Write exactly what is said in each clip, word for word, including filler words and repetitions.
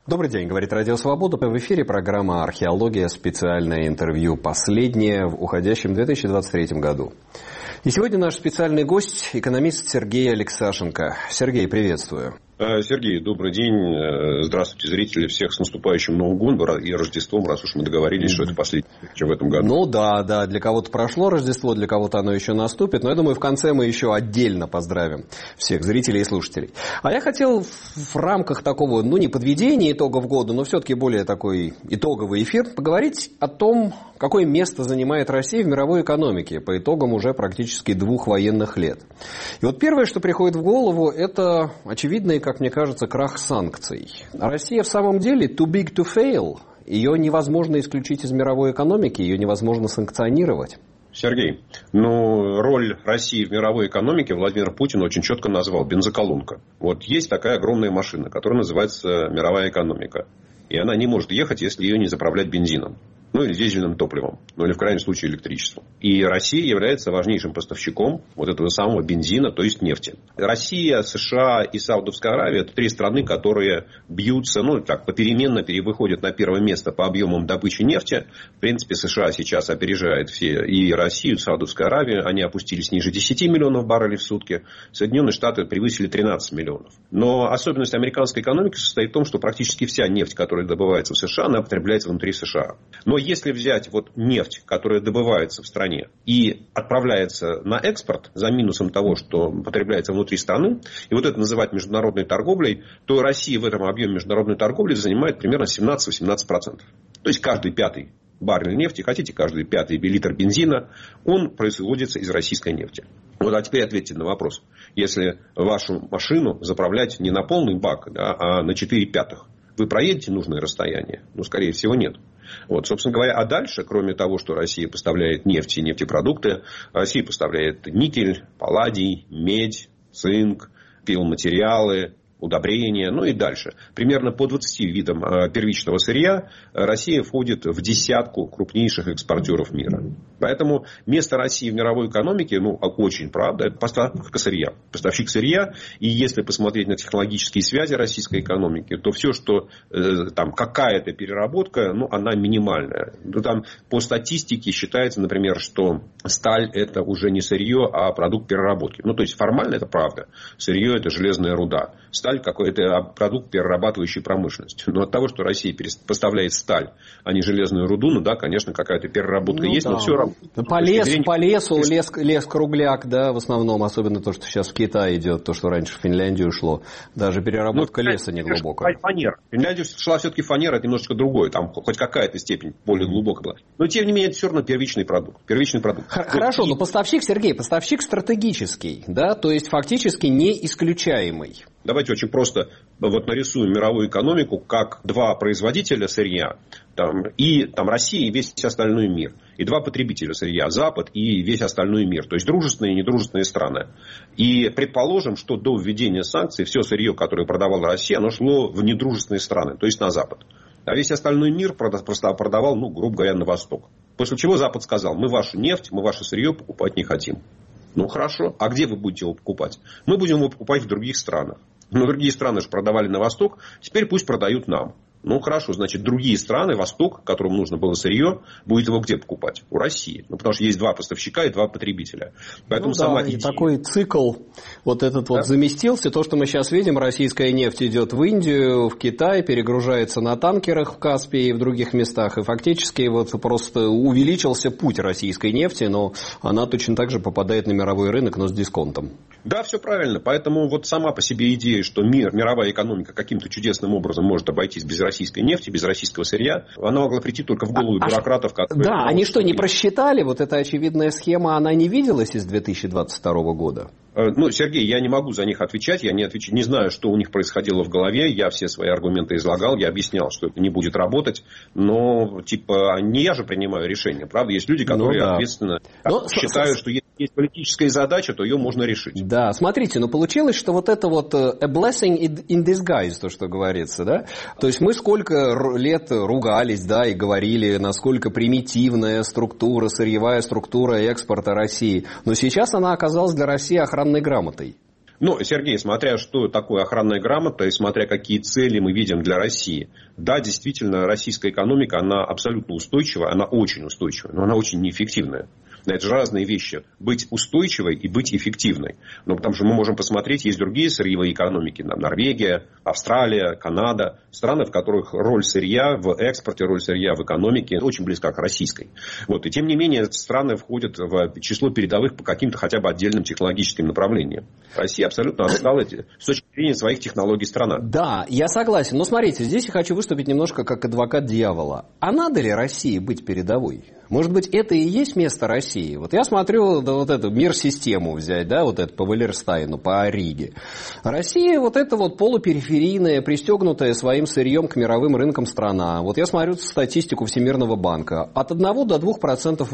Добрый день, говорит Радио Свобода. В эфире программа «Археология», специальное интервью, последнее в уходящем две тысячи двадцать третьем году. И сегодня наш специальный гость – экономист Сергей Алексашенко. Сергей, приветствую. Сергей, добрый день. Здравствуйте, зрители. Всех с наступающим Новым годом и Рождеством, раз уж мы договорились, что это последний в этом году. Ну да, да. Для кого-то прошло Рождество, для кого-то оно еще наступит. Но я думаю, в конце мы еще отдельно поздравим всех зрителей и слушателей. А я хотел в рамках такого, ну не подведения итогов года, но все-таки более такой итоговый эфир, поговорить о том, какое место занимает Россия в мировой экономике по итогам уже практически двух военных лет. И вот первое, что приходит в голову, это очевидный, как мне кажется, крах санкций. Россия в самом деле too big to fail. Ее невозможно исключить из мировой экономики, ее невозможно санкционировать. Сергей, ну, роль России в мировой экономике Владимир Путин очень четко назвал бензоколонка. Вот есть такая огромная машина, которая называется мировая экономика. И она не может ехать, если ее не заправлять бензином. Ну, или дизельным топливом. Ну, или в крайнем случае электричеством. И Россия является важнейшим поставщиком вот этого самого бензина, то есть нефти. Россия, США и Саудовская Аравия – это три страны, которые бьются, ну, так, попеременно перевыходят на первое место по объемам добычи нефти. В принципе, США сейчас опережает все и Россию, и Саудовскую Аравию. Они опустились ниже десяти миллионов баррелей в сутки. Соединенные Штаты превысили тринадцать миллионов. Но особенность американской экономики состоит в том, что практически вся нефть, которая добывается в США, она потребляется внутри США. Но если взять вот нефть, которая добывается в стране и отправляется на экспорт за минусом того, что потребляется внутри страны, и вот это называть международной торговлей, то Россия в этом объеме международной торговли занимает примерно семнадцать-восемнадцать процентов. То есть каждый пятый баррель нефти, хотите, каждый пятый литр бензина, он производится из российской нефти. Вот, а теперь ответьте на вопрос. Если вашу машину заправлять не на полный бак, да, а на четыре пятых, вы проедете нужное расстояние? Ну, скорее всего, нет. Вот, собственно говоря, а дальше, кроме того, что Россия поставляет нефть и нефтепродукты, Россия поставляет никель, палладий, медь, цинк, пиломатериалы, удобрения, ну и дальше. Примерно по двадцати видам первичного сырья Россия входит в десятку крупнейших экспортеров мира. Поэтому место России в мировой экономике, ну, очень правда, это поставка сырья. Поставщик сырья. И если посмотреть на технологические связи российской экономики, то все, что э, там какая-то переработка, ну, она минимальная. Ну, там по статистике считается, например, что сталь это уже не сырье, а продукт переработки. Ну, то есть формально это правда. Сырье это железная руда. Сталь какой-то продукт перерабатывающей промышленности. Но от того, что Россия поставляет сталь, а не железную руду, ну да, конечно, какая-то переработка ну, есть, да. но все равно. По, лес, зрения... по лесу лес, лес кругляк, да, в основном, особенно то, что сейчас в Китай идет, то, что раньше в Финляндию шло. Даже переработка ну, леса не глубокая. Фанера. В Финляндию шла все-таки фанера, это немножечко другое, там хоть какая-то степень более глубокая была. Но тем не менее, это все равно первичный продукт. Первичный продукт. Хорошо, вот. но поставщик, Сергей, поставщик стратегический, да, то есть фактически не исключаемый. Давайте очень просто вот нарисуем мировую экономику как два производителя сырья там, и там, Россия и весь остальной мир. И два потребителя сырья, Запад и весь остальной мир. То есть дружественные и недружественные страны. И предположим, что до введения санкций все сырье, которое продавала Россия, оно шло в недружественные страны, то есть на Запад. А весь остальной мир просто продавал, ну, грубо говоря, на Восток. После чего Запад сказал: мы вашу нефть, мы ваше сырье покупать не хотим. Ну, хорошо. А где вы будете его покупать? Мы будем его покупать в других странах. Но другие страны же продавали на Восток. Теперь пусть продают нам. Ну, хорошо, значит, другие страны, Восток, которым нужно было сырье, будет его где покупать? У России. Ну, потому что есть два поставщика и два потребителя. Поэтому ну, сама да, идея... и такой цикл вот этот да? вот заместился. То, что мы сейчас видим, российская нефть идет в Индию, в Китай, перегружается на танкерах в Каспии и в других местах. И фактически вот просто увеличился путь российской нефти, но она точно так же попадает на мировой рынок, но с дисконтом. Да, все правильно. Поэтому вот сама по себе идея, что мир, мировая экономика каким-то чудесным образом может обойтись без российской нефти, без российского сырья, она могла прийти только в голову а, бюрократов. Которые... Да, они что, не просчитали? Вот эта очевидная схема, она не виделась из две тысячи двадцать второго года? Ну, Сергей, я не могу за них отвечать, я не, отвеч... не знаю, что у них происходило в голове, я все свои аргументы излагал, я объяснял, что это не будет работать, но, типа, не я же принимаю решение, правда? Есть люди, которые ну, да. ответственно но... считают, что если есть политическая задача, то ее можно решить. Да, смотрите, но получилось, что вот это вот a blessing in disguise, то, что говорится, да? То есть мы сколько лет ругались, да, и говорили, насколько примитивная структура, сырьевая структура экспорта России, но сейчас она оказалась для России охранной грамотой. Ну, Сергей, смотря что такое охранная грамота и смотря какие цели мы видим для России. Да, действительно, российская экономика, она абсолютно устойчивая, она очень устойчивая, но она очень неэффективная. Это же разные вещи. Быть устойчивой и быть эффективной. Но потому что мы можем посмотреть, есть другие сырьевые экономики. Норвегия, Австралия, Канада. Страны, в которых роль сырья в экспорте, роль сырья в экономике очень близка к российской. Вот. И тем не менее, страны входят в число передовых по каким-то хотя бы отдельным технологическим направлениям. Россия абсолютно отстала с точки зрения своих технологий страна. Да, я согласен. Но смотрите, здесь я хочу выступить немножко как адвокат дьявола. А надо ли России быть передовой? Может быть, это и есть место России? Вот я смотрю, да, вот эту мир-систему взять, да, вот это по Валерстайну, по Ориге. Россия вот это вот полупериферийная, пристегнутая своим сырьем к мировым рынкам страна. Вот я смотрю статистику Всемирного банка. От одного до двух процентов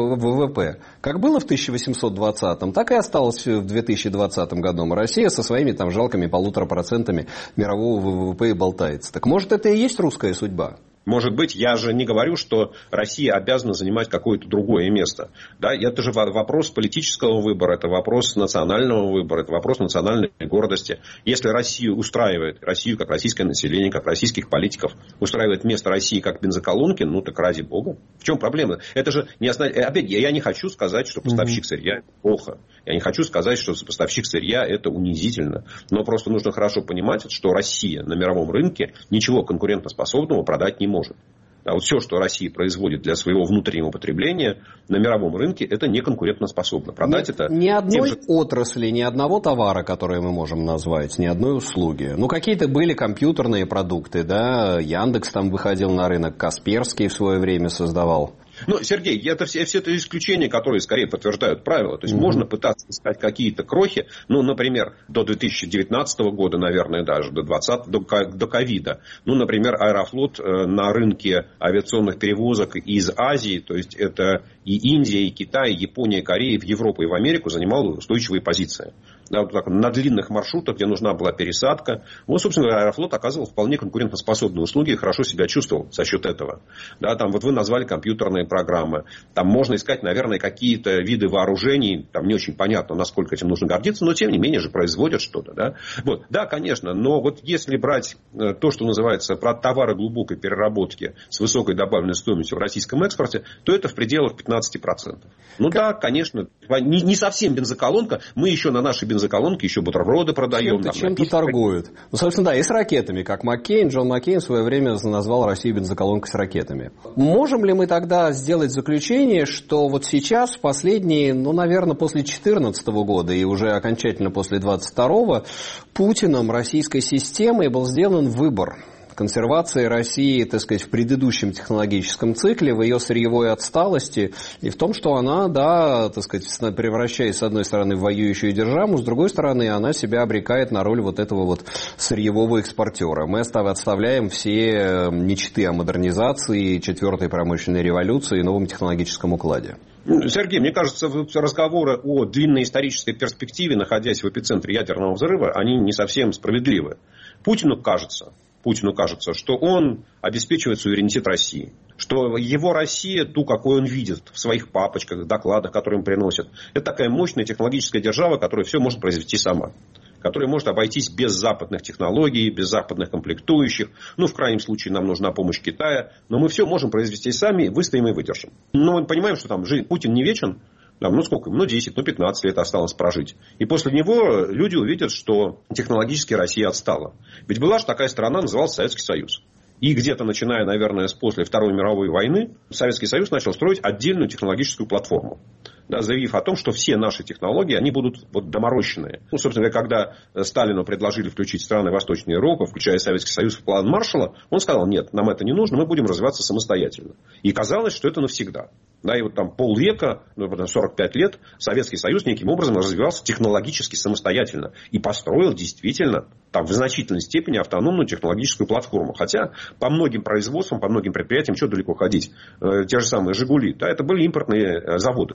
ВВП. Как было в тысяча восемьсот двадцатом, так и осталось в две тысячи двадцатом году. Россия со своими там жалкими полутора процентами мирового ВВП и болтается. Так может, это и есть русская судьба? Может быть, я же не говорю, что Россия обязана занимать какое-то другое место. Да, это же вопрос политического выбора, это вопрос национального выбора, это вопрос национальной гордости. Если Россию устраивает, Россию как российское население, как российских политиков, устраивает место России как бензоколонки, ну так ради бога. В чем проблема? Это же не основ... Опять, я не хочу сказать, что поставщик сырья плохо. Я не хочу сказать, что поставщик сырья это унизительно. Но просто нужно хорошо понимать, что Россия на мировом рынке ничего конкурентоспособного продать не может. может. А вот все, что Россия производит для своего внутреннего потребления на мировом рынке, это не конкурентоспособно. Продать Нет, это... Ни одной же... отрасли, ни одного товара, который мы можем назвать, ни одной услуги. Ну, какие-то были компьютерные продукты, да, Яндекс там выходил на рынок, Касперский в свое время создавал. Ну, Сергей, это все, все это исключения, которые скорее подтверждают правила. То есть, mm-hmm. можно пытаться искать какие-то крохи. Ну, например, до две тысячи девятнадцатого года, наверное, даже до двадцатого, до, до ковида. Ну, например, Аэрофлот на рынке авиационных перевозок из Азии, то есть, это и Индия, и Китай, и Япония, и Корея, в Европу и в Америку занимал устойчивые позиции. Да, вот так, на длинных маршрутах, где нужна была пересадка. Вот, собственно, Аэрофлот оказывал вполне конкурентоспособные услуги и хорошо себя чувствовал за счет этого. Да, там вот вы назвали компьютерные программы. Там можно искать, наверное, какие-то виды вооружений. Там не очень понятно, насколько этим нужно гордиться, но тем не менее же производят что-то. Да, вот. Да, конечно, но вот если брать то, что называется про товары глубокой переработки с высокой добавленной стоимостью в российском экспорте, то это в пределах пятнадцать процентов. Ну да, конечно, не, не совсем бензоколонка. Мы еще на нашей бензоколонке еще бутерброды продаем. Чем-то, чем-то торгуют. Ну, собственно, да, и с ракетами, как Маккейн. Джон Маккейн в свое время назвал Россию бензоколонкой с ракетами. Можем ли мы тогда сделать заключение, что вот сейчас, в последние, ну, наверное, после две тысячи четырнадцатого года и уже окончательно после двадцать второго, Путиным российской системой был сделан выбор консервации России, так сказать, в предыдущем технологическом цикле, в ее сырьевой отсталости и в том, что она, да, так сказать, превращаясь с одной стороны в воюющую державу, с другой стороны она себя обрекает на роль вот этого вот сырьевого экспортера. Мы отставляем все мечты о модернизации, четвертой промышленной революции и новом технологическом укладе. Сергей, мне кажется, разговоры о длинной исторической перспективе, находясь в эпицентре ядерного взрыва, они не совсем справедливы. Путину кажется, Путину кажется, что он обеспечивает суверенитет России. Что его Россия, ту, какой он видит в своих папочках, докладах, которые им приносят, это такая мощная технологическая держава, которая все может произвести сама. Которая может обойтись без западных технологий, без западных комплектующих. Ну, в крайнем случае, нам нужна помощь Китая. Но мы все можем произвести сами, выстоим и выдержим. Но мы понимаем, что там жизнь, Путин не вечен. Там, ну, сколько? Ну, десять, ну, пятнадцать лет осталось прожить. И после него люди увидят, что технологически Россия отстала. Ведь была же такая страна, называлась Советский Союз. И где-то, начиная, наверное, с после Второй мировой войны, Советский Союз начал строить отдельную технологическую платформу. Да, заявив о том, что все наши технологии, они будут вот доморощенные. Ну, собственно говоря, когда Сталину предложили включить страны Восточной Европы, включая Советский Союз, в план Маршалла, он сказал, нет, нам это не нужно, мы будем развиваться самостоятельно. И казалось, что это навсегда. Да, и вот там полвека, ну, сорок пять лет, Советский Союз неким образом развивался технологически самостоятельно. И построил действительно там, в значительной степени автономную технологическую платформу. Хотя по многим производствам, по многим предприятиям, что далеко ходить. Э, те же самые «Жигули». Да, это были импортные заводы, которые просто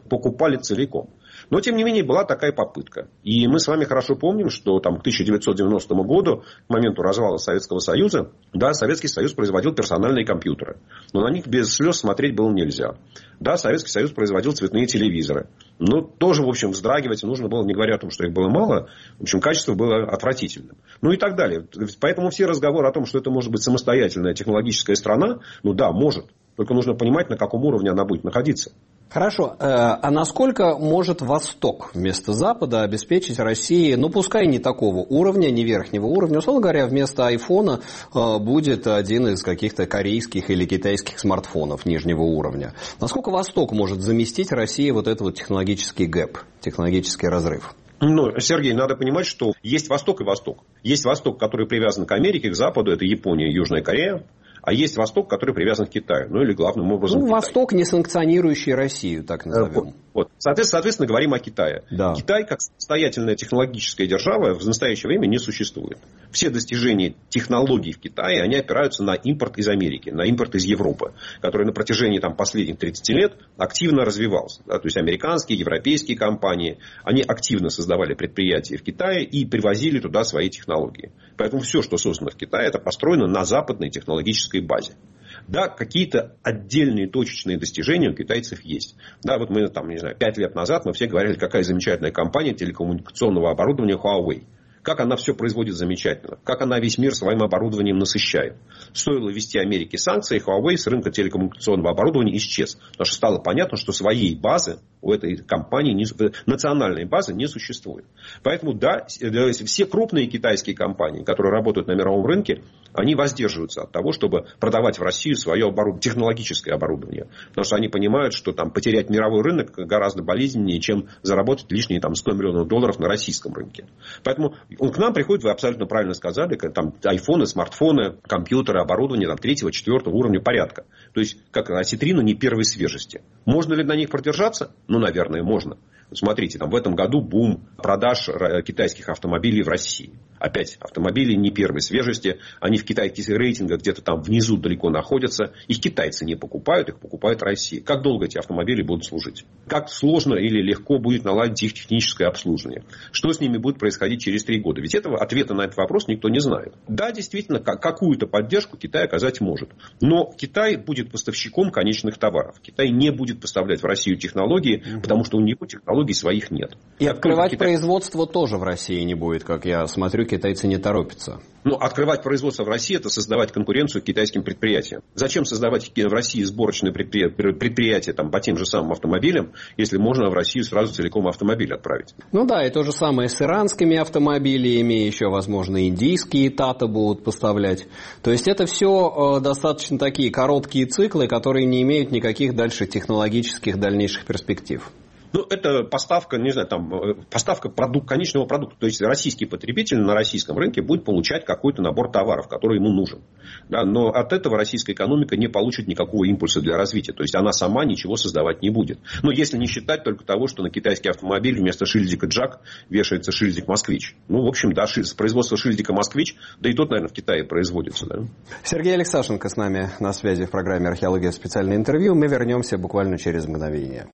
покупали целиком. Но, тем не менее, была такая попытка. И мы с вами хорошо помним, что там, к тысяча девятьсот девяностому году, к моменту развала Советского Союза, да, Советский Союз производил персональные компьютеры. Но на них без слез смотреть было нельзя. Да, Советский Союз производил цветные телевизоры. Но тоже, в общем, вздрагивать нужно было, не говоря о том, что их было мало. В общем, качество было отвратительным. Ну и так далее. Поэтому все разговоры о том, что это может быть самостоятельная технологическая страна, ну да, может. Только нужно понимать, на каком уровне она будет находиться. Хорошо. А насколько может Восток вместо Запада обеспечить России, ну пускай не такого уровня, не верхнего уровня, условно говоря, вместо айфона будет один из каких-то корейских или китайских смартфонов нижнего уровня. Насколько Восток может заместить России вот этот вот технологический гэп, технологический разрыв? Ну, Сергей, надо понимать, что есть Восток и Восток. Есть Восток, который привязан к Америке, к Западу, это Япония, Южная Корея. А есть Восток, который привязан к Китаю. Ну, или главным образом ну, к Китаю. Восток, не санкционирующий Россию, так назовем. Вот. Соответственно, соответственно, говорим о Китае. Да. Китай, как самостоятельная технологическая держава, в настоящее время не существует. Все достижения технологий в Китае, они опираются на импорт из Америки, на импорт из Европы, который на протяжении там, последних тридцати лет активно развивался. Да? То есть, американские, европейские компании, они активно создавали предприятия в Китае и привозили туда свои технологии. Поэтому все, что создано в Китае, это построено на западной технологической базе. Да, какие-то отдельные точечные достижения у китайцев есть. Да, вот мы там, не знаю, пять лет назад мы все говорили, какая замечательная компания телекоммуникационного оборудования Huawei. Как она все производит замечательно. Как она весь мир своим оборудованием насыщает. Стоило ввести Америке санкции, Huawei с рынка телекоммуникационного оборудования исчез. Потому что стало понятно, что своей базы у этой компании, не, национальной базы не существует. Поэтому, да, все крупные китайские компании, которые работают на мировом рынке, они воздерживаются от того, чтобы продавать в Россию свое оборудование, технологическое оборудование. Потому что они понимают, что там, потерять мировой рынок гораздо болезненнее, чем заработать лишние там, сто миллионов долларов на российском рынке. Поэтому он к нам приходит, вы абсолютно правильно сказали, там айфоны, смартфоны, компьютеры, оборудование там, третьего, четвертого уровня порядка. То есть, как осетрина не первой свежести. Можно ли на них продержаться? Ну, наверное, можно. Смотрите, там в этом году бум продаж китайских автомобилей в России. Опять, автомобили не первой свежести. Они в китайских рейтингах где-то там внизу далеко находятся. Их китайцы не покупают, их покупает Россия. Как долго эти автомобили будут служить? Как сложно или легко будет наладить их техническое обслуживание? Что с ними будет происходить через три года? Ведь этого ответа на этот вопрос никто не знает. Да, действительно, какую-то поддержку Китай оказать может. Но Китай будет поставщиком конечных товаров. Китай не будет поставлять в Россию технологии, потому что у него технологий своих нет. И как открывать Китай... производство тоже в России не будет, как я смотрю, китайцы не торопятся. Ну, открывать производство в России – это создавать конкуренцию китайским предприятиям. Зачем создавать в России сборочные предприятия, предприятия там, по тем же самым автомобилям, если можно в Россию сразу целиком автомобиль отправить? Ну да, и то же самое с иранскими автомобилями, еще, возможно, индийские Тата будут поставлять. То есть, это все э, достаточно такие короткие циклы, которые не имеют никаких дальше технологических дальнейших перспектив. Ну, это поставка, не знаю, там, поставка продукт, конечного продукта. То есть, российский потребитель на российском рынке будет получать какой-то набор товаров, который ему нужен. Да, но от этого российская экономика не получит никакого импульса для развития. То есть, она сама ничего создавать не будет. Но если не считать только того, что на китайский автомобиль вместо шильдика «Джак» вешается шильдик «Москвич». Ну, в общем, да, производство шильдика «Москвич», да и тот, наверное, в Китае производится. Да? Сергей Алексашенко с нами на связи в программе «Археология. Специальное интервью». Мы вернемся буквально через мгновение.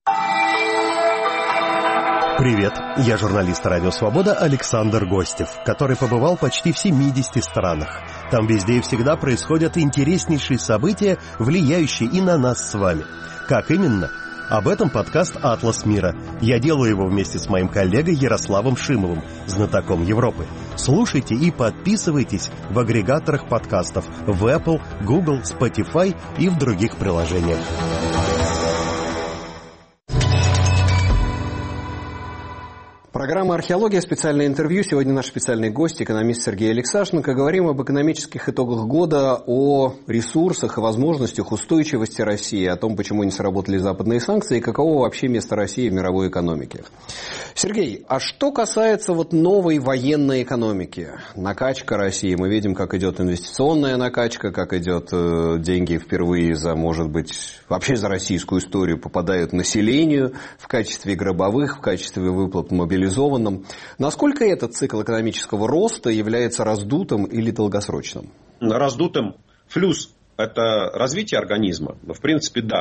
Привет, я журналист «Радио Свобода» Александр Гостев, который побывал почти в семидесяти странах. Там везде и всегда происходят интереснейшие события, влияющие и на нас с вами. Как именно? Об этом подкаст «Атлас мира». Я делаю его вместе с моим коллегой Ярославом Шимовым, знатоком Европы. Слушайте и подписывайтесь в агрегаторах подкастов в Apple, Google, Spotify и в других приложениях. Программа «Археология. Специальное интервью». Сегодня наш специальный гость, экономист Сергей Алексашенко. Говорим об экономических итогах года, о ресурсах и возможностях устойчивости России, о том, почему не сработали западные санкции и каково вообще место России в мировой экономике. Сергей, а что касается вот новой военной экономики, накачка России, мы видим, как идет инвестиционная накачка, как идет э, деньги впервые за, может быть, вообще за российскую историю попадают населению в качестве гробовых, в качестве выплат мобилизованным. Насколько этот цикл экономического роста является раздутым или долгосрочным? Раздутым. Флюс – это развитие организма. В принципе, да.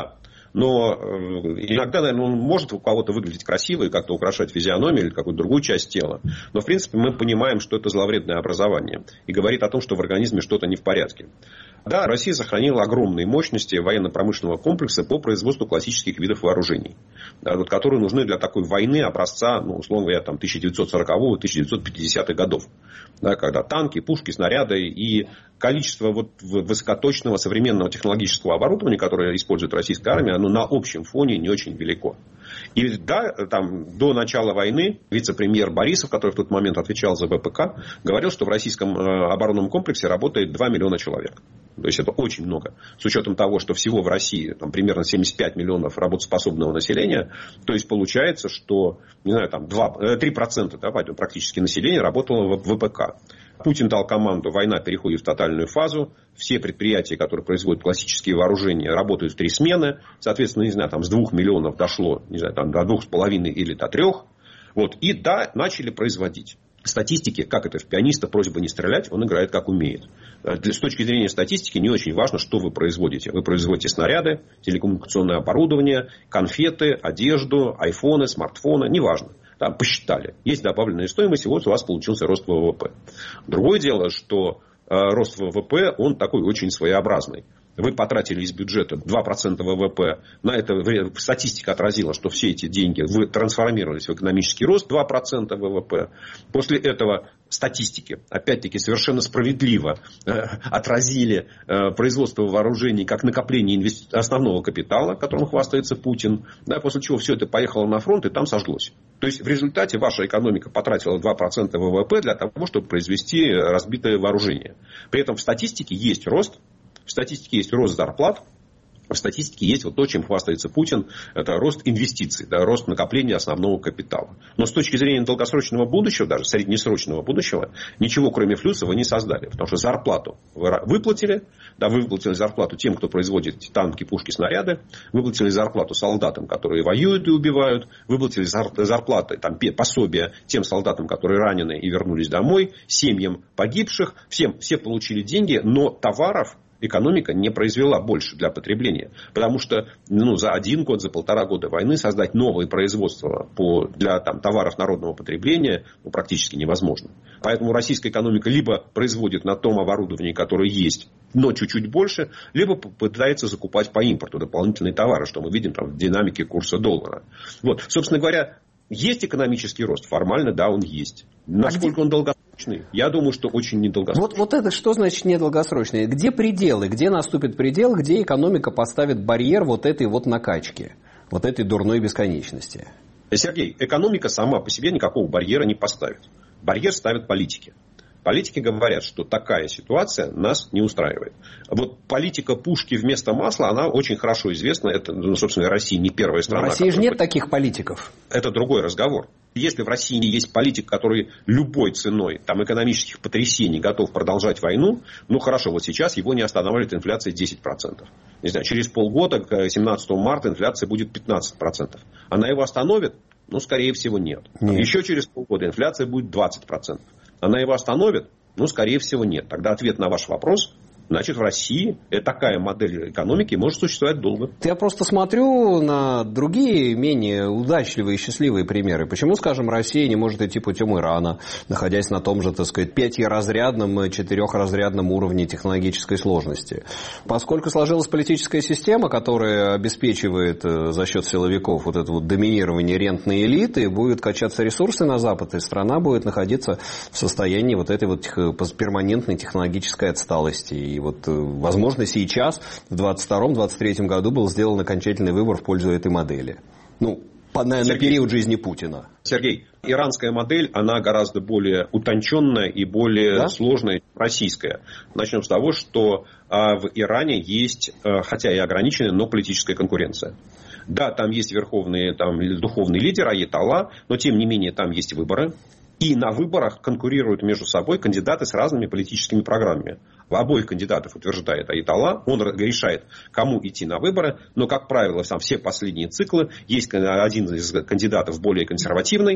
Но иногда, наверное, он может у кого-то выглядеть красиво и как-то украшать физиономию или какую-то другую часть тела. Но, в принципе, мы понимаем, что это зловредное образование. И говорит о том, что в организме что-то не в порядке. Да, Россия сохранила огромные мощности военно-промышленного комплекса по производству классических видов вооружений, да, вот, которые нужны для такой войны образца, ну, условно говоря, там, тысяча девятьсот сорокового - тысяча девятьсот пятидесятых годов. Да, когда танки, пушки, снаряды и количество вот высокоточного современного технологического оборудования, которое использует российская армия, оно на общем фоне не очень велико. И да, там, до начала войны вице-премьер Борисов, который в тот момент отвечал за вэ пэ ка, говорил, что в российском оборонном комплексе работает два миллиона человек. То есть это очень много. С учетом того, что всего в России там, примерно семьдесят пять миллионов работоспособного населения. То есть получается, что не знаю, там, три процента да, практически населения работало в вэ пэ ка. Путин дал команду, война переходит в тотальную фазу. Все предприятия, которые производят классические вооружения, работают в три смены. Соответственно, не знаю, там, с двух миллионов дошло не знаю, там, до двух с половиной или до трех. Вот. И да, начали производить. Статистики, как это в пианиста, просьба не стрелять, он играет как умеет. С точки зрения статистики не очень важно, что вы производите. Вы производите снаряды, телекоммуникационное оборудование, конфеты, одежду, айфоны, смартфоны, неважно. Там посчитали. Есть добавленная стоимость, и вот у вас получился рост вэ вэ пэ. Другое дело, что э, рост вэ вэ пэ, он такой очень своеобразный. Вы потратили из бюджета два процента вэ вэ пэ. На это статистика отразила, что все эти деньги вы трансформировались в экономический рост два процента вэ вэ пэ. После этого статистики, опять-таки, совершенно справедливо э, отразили э, производство вооружений как накопление инвести... основного капитала, которым хвастается Путин. Да, после чего все это поехало на фронт и там сожглось. То есть в результате ваша экономика потратила два процента вэ вэ пэ для того, чтобы произвести разбитое вооружение. При этом в статистике есть рост. В статистике есть рост зарплат. В статистике есть вот то, чем хвастается Путин. Это рост инвестиций, да, рост накопления основного капитала. Но с точки зрения долгосрочного будущего, даже среднесрочного будущего, ничего кроме флюса вы не создали. Потому что зарплату вы выплатили. Да, вы выплатили зарплату тем, кто производит танки, пушки, снаряды. Выплатили зарплату солдатам, которые воюют и убивают. Выплатили зарплаты, там, пособия тем солдатам, которые ранены и вернулись домой. Семьям погибших. Всем, все получили деньги, но товаров экономика не произвела больше для потребления. Потому что ну, за один год, за полтора года войны создать новое производство по, для там, товаров народного потребления ну, практически невозможно. Поэтому российская экономика либо производит на том оборудовании, которое есть, но чуть-чуть больше, либо пытается закупать по импорту дополнительные товары, что мы видим там, в динамике курса доллара. Вот. Собственно говоря, есть экономический рост. Формально, да, он есть. Насколько а где... он долгосрочный? Я думаю, что очень недолгосрочный. Вот, вот это что значит недолгосрочный? Где пределы? Где наступит предел? Где экономика поставит барьер вот этой вот накачки? Вот этой дурной бесконечности? Сергей, экономика сама по себе никакого барьера не поставит. Барьер ставят политики. Политики говорят, что такая ситуация нас не устраивает. Вот политика пушки вместо масла, она очень хорошо известна. Это, ну, собственно, Россия не первая страна. В России же нет таких политиков. Это другой разговор. Если в России есть политик, который любой ценой там, экономических потрясений готов продолжать войну, ну хорошо, вот сейчас его не останавливает инфляция десять процентов. Не знаю, через полгода, к семнадцатого марта, инфляция будет пятнадцать процентов. Она его остановит? Ну, скорее всего, нет. нет. Еще через полгода инфляция будет двадцать процентов. Она его остановит? Ну, скорее всего, нет. Тогда ответ на ваш вопрос: значит, в России такая модель экономики может существовать долго. Я просто смотрю на другие, менее удачливые и счастливые примеры. Почему, скажем, Россия не может идти путем Ирана, находясь на том же, так сказать, пятиразрядном, четырехразрядном уровне технологической сложности? Поскольку сложилась политическая система, которая обеспечивает за счет силовиков вот это вот доминирование рентной элиты, будет качаться ресурсы на Запад, и страна будет находиться в состоянии вот этой вот перманентной технологической отсталости. И вот, возможно, сейчас, в двадцать втором - двадцать третьем году, был сделан окончательный выбор в пользу этой модели. Ну, на, на период жизни Путина. Сергей, иранская модель, она гораздо более утонченная и более да? сложная, чем российская. Начнем с того, что а, в Иране есть, а, хотя и ограниченная, но политическая конкуренция. Да, там есть верховный там, духовный лидер аятолла, но тем не менее там есть выборы. И на выборах конкурируют между собой кандидаты с разными политическими программами. Обоих кандидатов утверждает аятолла, он решает, кому идти на выборы. Но, как правило, там все последние циклы есть один из кандидатов более консервативный,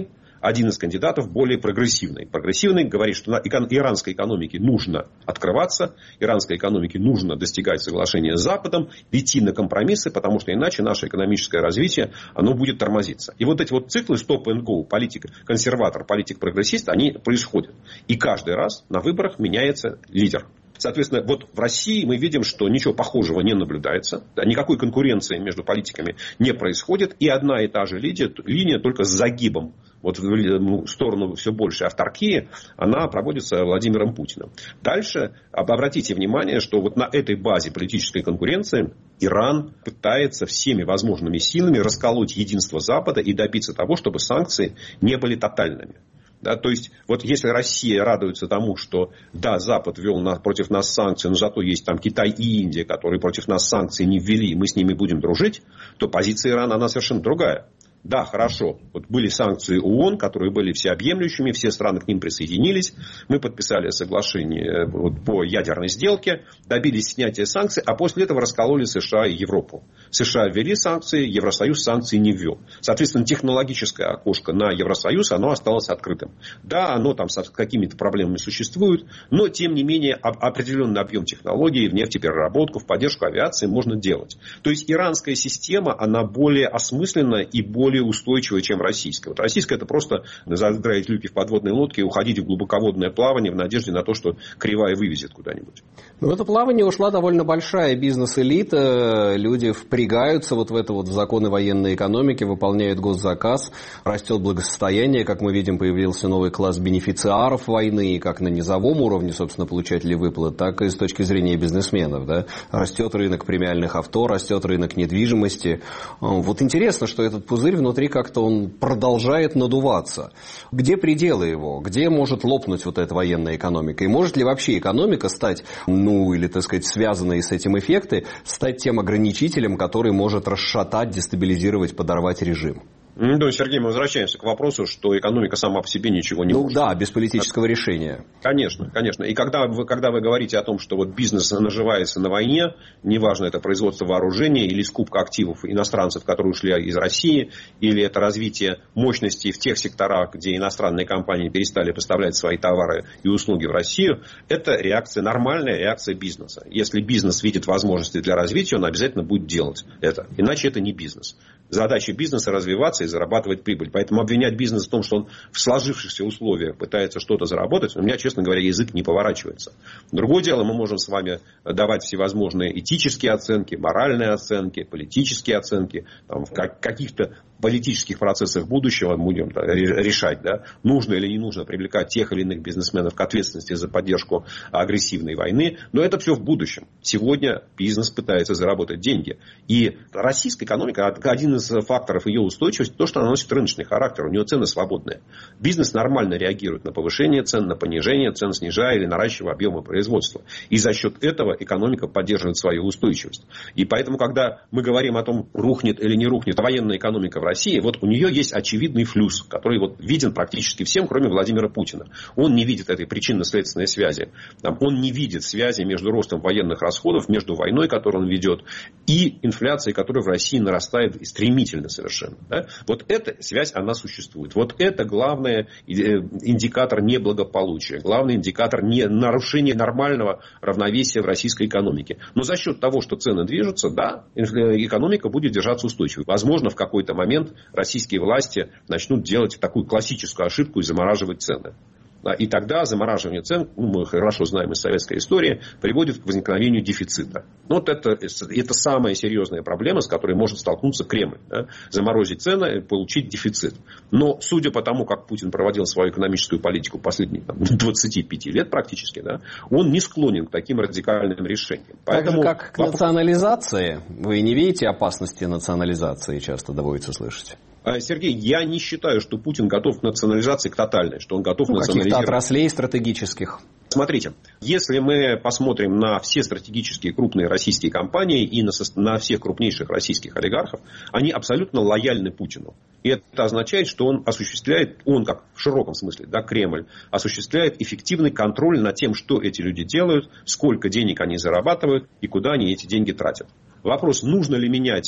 один из кандидатов более прогрессивный. Прогрессивный говорит, что иранской экономике нужно открываться, иранской экономике нужно достигать соглашения с Западом, идти на компромиссы, потому что иначе наше экономическое развитие, оно будет тормозиться. И вот эти вот циклы stop and go, политик консерватор, политик прогрессист, они происходят. И каждый раз на выборах меняется лидер. Соответственно, вот в России мы видим, что ничего похожего не наблюдается. Да, никакой конкуренции между политиками не происходит. И одна и та же линия, линия только с загибом вот в сторону все большей авторкии, она проводится Владимиром Путиным. Дальше обратите внимание, что вот на этой базе политической конкуренции Иран пытается всеми возможными силами расколоть единство Запада и добиться того, чтобы санкции не были тотальными. Да, то есть, вот если Россия радуется тому, что да, Запад ввел на, против нас санкции, но зато есть там Китай и Индия, которые против нас санкции не ввели, и мы с ними будем дружить, то позиция Ирана, она совершенно другая. Да, хорошо, вот были санкции ООН, которые были всеобъемлющими, все страны к ним присоединились, мы подписали соглашение вот, по ядерной сделке, добились снятия санкций, а после этого раскололи США и Европу. США ввели санкции, Евросоюз санкции не ввел. Соответственно, технологическое окошко на Евросоюз, оно осталось открытым. Да, оно там с какими-то проблемами существует, но тем не менее определенный объем технологий в нефтепереработку, в поддержку авиации можно делать. То есть иранская система, она более осмысленна и более устойчивая, чем российская. Вот российская — это просто задраить люки в подводной лодке и уходить в глубоководное плавание в надежде на то, что кривая вывезет куда-нибудь. В это плавание ушла довольно большая бизнес-элита. Люди впрягаются вот в это вот законы военной экономики, выполняют госзаказ, растет благосостояние. Как мы видим, появился новый класс бенефициаров войны, как на низовом уровне, собственно, получателей выплат, так и с точки зрения бизнесменов. Да? Растет рынок премиальных авто, растет рынок недвижимости. Вот интересно, что этот пузырь внутри как-то он продолжает надуваться. Где пределы его? Где может лопнуть вот эта военная экономика? И может ли вообще экономика стать, ну, или, так сказать, связанные с этим эффекты, стать тем ограничителем, который может расшатать, дестабилизировать, подорвать режим? Ну, Сергей, мы возвращаемся к вопросу, что экономика сама по себе ничего не ну, может. Ну да, без политического решения. Конечно, конечно. И когда вы, когда вы говорите о том, что вот бизнес наживается на войне, неважно, это производство вооружения или скупка активов иностранцев, которые ушли из России, или это развитие мощностей в тех секторах, где иностранные компании перестали поставлять свои товары и услуги в Россию, это реакция, нормальная реакция бизнеса. Если бизнес видит возможности для развития, он обязательно будет делать это. Иначе это не бизнес. Задача бизнеса — развиваться и зарабатывать прибыль. Поэтому обвинять бизнес в том, что он в сложившихся условиях пытается что-то заработать, у меня, честно говоря, язык не поворачивается. Другое дело, мы можем с вами давать всевозможные этические оценки, моральные оценки, политические оценки, там, в каких-то политических процессах будущего будем да, решать, да, нужно или не нужно привлекать тех или иных бизнесменов к ответственности за поддержку агрессивной войны. Но это все в будущем. Сегодня бизнес пытается заработать деньги. И российская экономика, один из факторов ее устойчивости, то, что она носит рыночный характер. У нее цены свободные. Бизнес нормально реагирует на повышение цен, на понижение цен, снижая или наращивая объемы производства. И за счет этого экономика поддерживает свою устойчивость. И поэтому, когда мы говорим о том, рухнет или не рухнет военная экономика в России, вот у нее есть очевидный флюс, который вот виден практически всем, кроме Владимира Путина. Он не видит этой причинно-следственной связи. Он не видит связи между ростом военных расходов, между войной, которую он ведет, и инфляцией, которая в России нарастает стремительно совершенно. Да? Вот эта связь, она существует. Вот это главный индикатор неблагополучия, главный индикатор не нарушения нормального равновесия в российской экономике. Но за счет того, что цены движутся, да, экономика будет держаться устойчивой. Возможно, в какой-то момент российские власти начнут делать такую классическую ошибку и замораживать цены. И тогда замораживание цен, ну, мы хорошо знаем из советской истории, приводит к возникновению дефицита. Вот это, это самая серьезная проблема, с которой может столкнуться Кремль. Да? Заморозить цены и получить дефицит. Но судя по тому, как Путин проводил свою экономическую политику последние там, двадцать пять лет практически, да, он не склонен к таким радикальным решениям. Поэтому... Так же, как к национализации. Вы не видите опасности национализации, часто доводится слышать? Сергей, я не считаю, что Путин готов к национализации, к тотальной, что он готов ну, национализировать. Каких-то отраслей стратегических. Смотрите, если мы посмотрим на все стратегические крупные российские компании и на, на всех крупнейших российских олигархов, они абсолютно лояльны Путину. И это означает, что он осуществляет, он как в широком смысле, да, Кремль, осуществляет эффективный контроль над тем, что эти люди делают, сколько денег они зарабатывают и куда они эти деньги тратят. Вопрос, нужно ли менять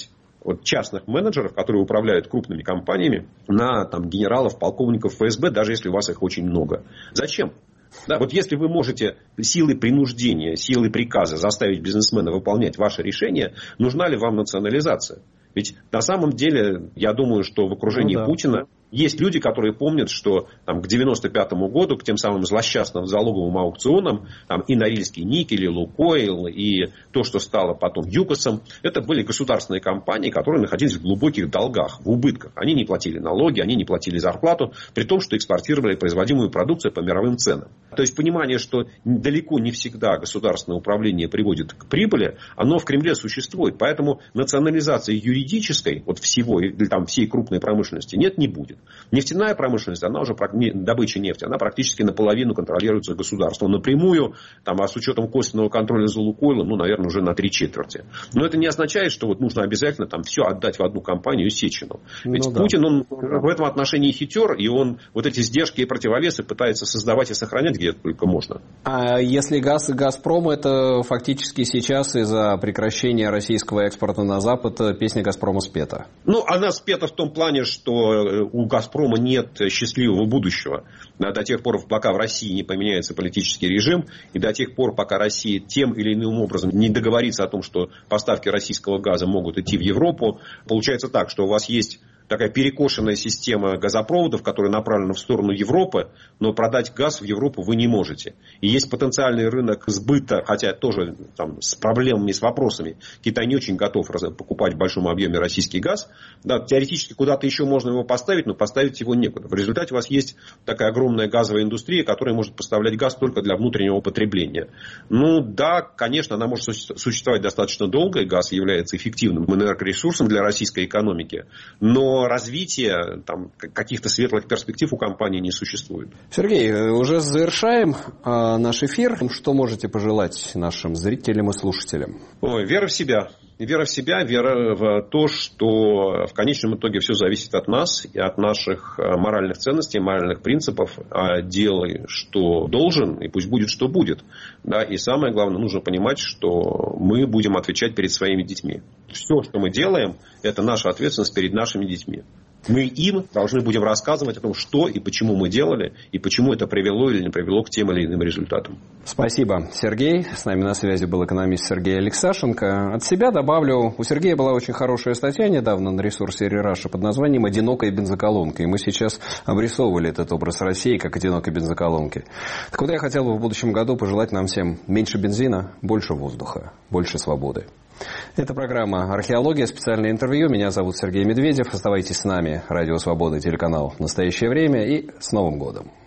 вот частных менеджеров, которые управляют крупными компаниями, на там, генералов, полковников эф эс бэ, даже если у вас их очень много. Зачем? Да, вот если вы можете силой принуждения, силой приказа заставить бизнесмена выполнять ваши решения, нужна ли вам национализация? Ведь на самом деле, я думаю, что в окружении ну, да. Путина есть люди, которые помнят, что там, к девяносто пятому году, к тем самым злосчастным залоговым аукционам, там, и Норильский никель, и Лукойл, и то, что стало потом ЮКОСом, это были государственные компании, которые находились в глубоких долгах, в убытках. Они не платили налоги, они не платили зарплату, при том, что экспортировали производимую продукцию по мировым ценам. То есть понимание, что далеко не всегда государственное управление приводит к прибыли, оно в Кремле существует. Поэтому национализации юридической, вот всего, или там всей крупной промышленности нет, не будет. Нефтяная промышленность, она уже, добыча нефти, она практически наполовину контролируется государством напрямую, там, а с учетом косвенного контроля за Лукойлом, ну, наверное, уже на три четверти. Но это не означает, что вот нужно обязательно там все отдать в одну компанию Сечину. Ведь ну, Путин, да. он в этом отношении хитер, и он вот эти сдержки и противовесы пытается создавать и сохранять где только можно. А если газ и Газпром, это фактически сейчас из-за прекращения российского экспорта на Запад песня Газпрома спета? Ну, она спета в том плане, что у Газпрома нет счастливого будущего. До тех пор, пока в России не поменяется политический режим, и до тех пор, пока Россия тем или иным образом не договорится о том, что поставки российского газа могут идти в Европу, получается так, что у вас есть такая перекошенная система газопроводов, которая направлена в сторону Европы, но продать газ в Европу вы не можете. И есть потенциальный рынок сбыта, хотя тоже там, с проблемами, с вопросами. Китай не очень готов покупать в большом объеме российский газ. Да, теоретически куда-то еще можно его поставить, но поставить его некуда. В результате у вас есть такая огромная газовая индустрия, которая может поставлять газ только для внутреннего потребления. Ну да, конечно, она может существовать достаточно долго, и газ является эффективным энергоресурсом для российской экономики, но развития там, каких-то светлых перспектив у компании не существует. Сергей, уже завершаем э, наш эфир. Что можете пожелать нашим зрителям и слушателям? Ой, вера в себя. Вера в себя, вера в то, что в конечном итоге все зависит от нас и от наших моральных ценностей, моральных принципов. А делай, что должен, и пусть будет, что будет. Да? И самое главное, нужно понимать, что мы будем отвечать перед своими детьми. Все, что мы делаем, это наша ответственность перед нашими детьми. Мы им должны будем рассказывать о том, что и почему мы делали, и почему это привело или не привело к тем или иным результатам. Спасибо, Сергей. С нами на связи был экономист Сергей Алексашенко. От себя добавлю, у Сергея была очень хорошая статья недавно на ресурсе Рераша под названием «Одинокая бензоколонка». И мы сейчас обрисовывали этот образ России как одинокой бензоколонки. Так вот, я хотел бы в будущем году пожелать нам всем меньше бензина, больше воздуха, больше свободы. Это программа «Археология», специальное интервью. Меня зовут Сергей Медведев. Оставайтесь с нами. Радио Свобода, телеканал «Настоящее время». И с Новым годом!